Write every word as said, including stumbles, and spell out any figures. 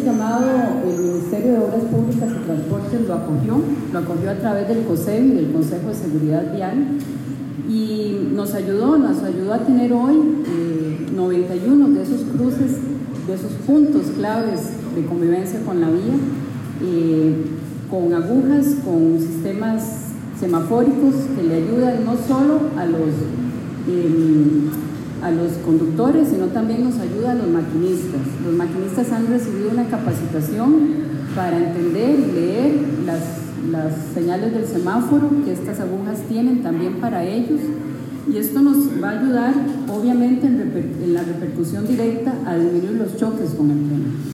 llamado el Ministerio de Obras Públicas y Transportes lo acogió, lo acogió a través del COSEBI, del Consejo de Seguridad Vial, y nos ayudó, nos ayudó a tener hoy eh, noventa y uno de esos cruces, de esos puntos claves de convivencia con la vía, eh, con agujas, con sistemas semafóricos que le ayudan no solo a los, eh, a los conductores, sino también nos ayuda a los maquinistas. Los maquinistas han recibido una capacitación para entender y leer las, las señales del semáforo que estas agujas tienen también para ellos, y esto nos va a ayudar obviamente en, reper, en la repercusión directa a disminuir los choques con el tren.